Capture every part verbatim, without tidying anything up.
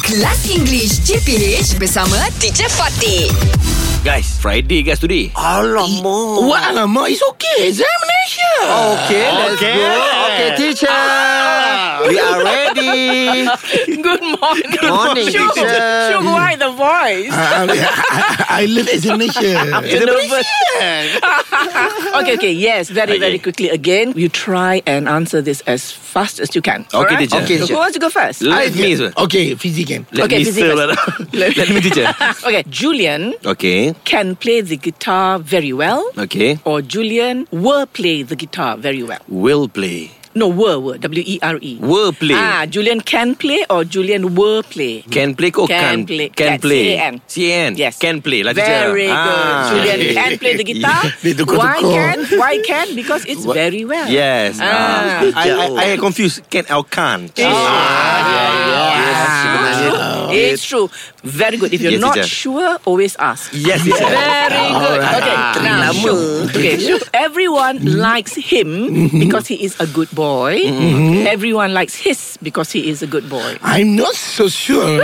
Kelas English C P H bersama Teacher Fatih. Guys, Friday guys today. Alamak. What alamak? It's okay. Examination. Okay, let's Okay. go. Okay, teacher. We are ready. Good morning. Good morning, Shug, teacher. Shug, why the voice? Uh, I, I, I love examination. You're nervous. okay, okay, yes, very, Okay. very quickly again. You try and answer this as fast as you can. Okay, alright? teacher. Okay, So teacher. who wants to go first? Let me sir. Okay, physical. Let okay, me Fizi sir. first. Let, let me teacher. Okay, Julian Okay. can play the guitar very well, Okay. or Julian will play the guitar very well. Will play. No, will, will, W E R E. Will play. Ah, Julian can play or Julian will play. Can play ko Can can play. Can Can, play. C A N. C A N. Yes. Can play lah teacher. Very good. Ah. Julian can play the guitar. Dia tukar-tukar. Why can? Why can? Because it's What? very well. Yes. Ah. Ah. I, I, I confused. Can or can't. Ah, yeah, yeah. Yes, sebenarnya. It's true. Very good. If you're Yes, not teacher. sure, always ask. Yes, teacher. Very good. Okay. Now, Lama. Shuk. Okay, Shuk. Everyone likes him because he is a good boy. Everyone likes his because he is a good boy. I'm not so sure.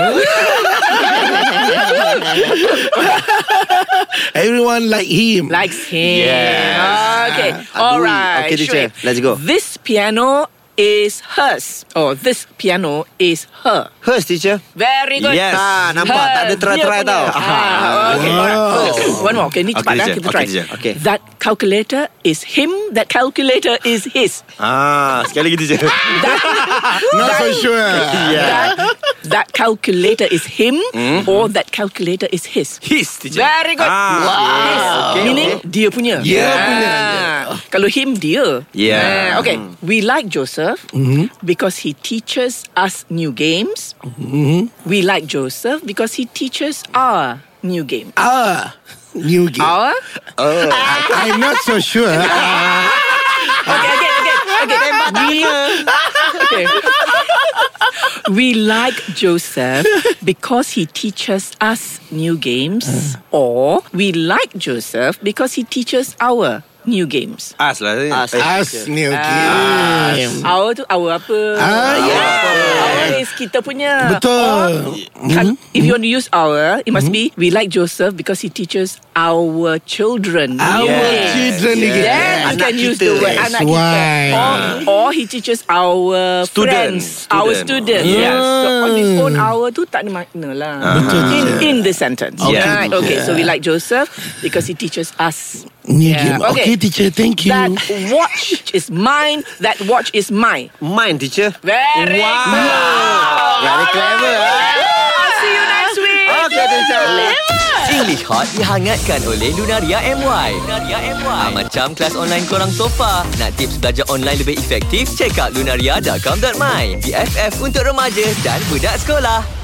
Everyone like him. Likes him. Yes. Okay. Aduh. All right. Okay, teacher. Shuib. Let's go. This piano is hers. Or this piano is her. Hers, teacher. Very good. Yes. Ah, nampak? Tak ada Hers. try-try Dia tau. punya. Ah, okay. Wow. Alright. One more. Okay, ni Okay, cepat dah. teacher. Kita Okay, try. teacher. Okay. That calculator is him. That calculator is his. Ah, sekali lagi teacher. Not so sure. That, that calculator is him or that calculator is his. His teacher. Very good. Ah, His. Okay, Meaning okay. dia punya. Dia Ah. punya. Kalau him, dia. Yeah. Ah, okay. We like Joseph because he teaches us new games. We like Joseph because he teaches our new game. Ah, new game. Our? I'm not so sure. Okay, again, again. Okay. We, okay. We like Joseph because he teaches us new games, or we like Joseph because he teaches our new games. As lah. As. Eh, As new Ah. game. Our tu our apa? Ah, yeah. Our is kita punya. Betul. Or, kan, if you want to use our, it must be we like Joseph because he teaches our children. Our Yes. children Yes. again. Then you Anak can use kita. the word That's anak kita. why. Or, or he teaches our Students. friends, our Student. students. Yeah. Yes. So on its own, our tu tak ada makna lah. In in the sentence. Okay. Right. Okay. Yeah. So we like Joseph because he teaches us. New Yeah. game. Okay, teacher, thank you. That watch is mine. That watch is mine. Mine, teacher. Very good. Very clever. I'll see you next week. Okay, teacher. English Hot dihangatkan oleh Lunaria M Y. Lunaria M Y. Ha, macam kelas online korang sofa. Nak tips belajar online lebih efektif? Check out lunaria dot com dot my. B F F untuk remaja dan budak sekolah.